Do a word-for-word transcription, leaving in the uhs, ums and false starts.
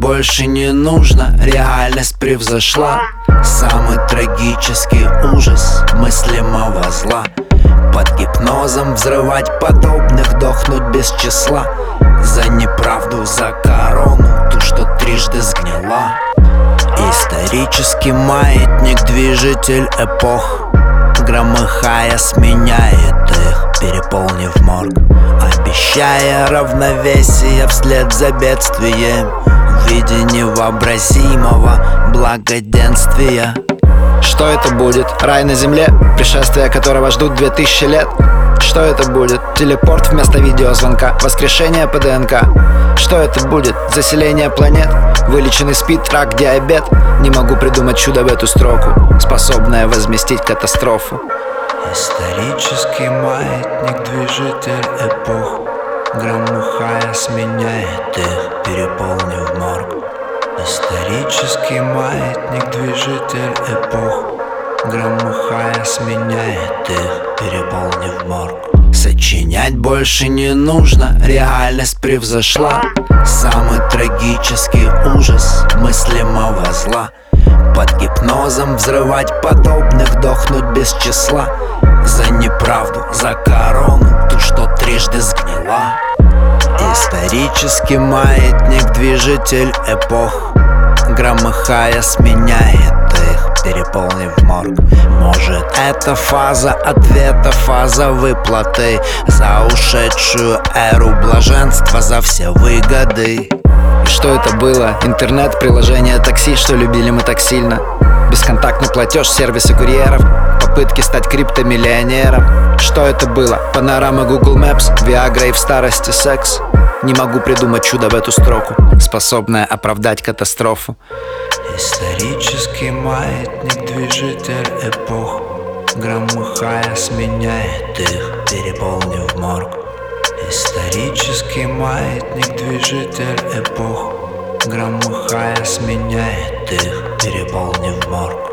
больше не нужно, реальность превзошла самый трагический ужас мыслимого зла. Под гипнозом взрывать подобных, дохнуть без числа. За неправду, за корону, ту, что трижды сгнила. Исторический маятник, движитель эпох, громыхая сменяет их, переполнив морг, обещая равновесие вслед за бедствием в виде невообразимого благоденствия. Что это будет? Рай на земле, пришествие которого ждут две тысячи лет? Что это будет? Телепорт вместо видеозвонка, воскрешение по ДНК. Что это будет? Заселение планет, вылеченный СПИД, рак, диабет. Не могу придумать чудо в эту строку, способное возместить катастрофу. Исторический маятник, движитель эпох, громыхая сменяет их, переполнив морг. Исторический маятник, движитель эпох, громыхая сменяет их, переполнив морг. Сочинять больше не нужно, реальность превзошла самый трагический ужас мыслимого зла. Под гипнозом взрывать подобных, дохнуть без числа. За неправду, за корону, ту, что трижды сгнила. Исторический маятник, движитель эпох, громыхая сменяет их, переполнив морг. Может, это фаза ответа, фаза выплаты за ушедшую эру блаженства, за все выгоды. И что это было? Интернет, приложение такси, что любили мы так сильно. Бесконтактный платеж, сервисы курьеров, попытки стать криптомиллионером. Что это было? Панорама Google Maps, Viagra и в старости секс. Не могу придумать чудо в эту строку, способное оправдать катастрофу. Исторический маятник, движитель эпох, громыхая сменяет их, переполнив морг. Исторический маятник, движитель эпох, громыхая сменяет их, переполнив морг.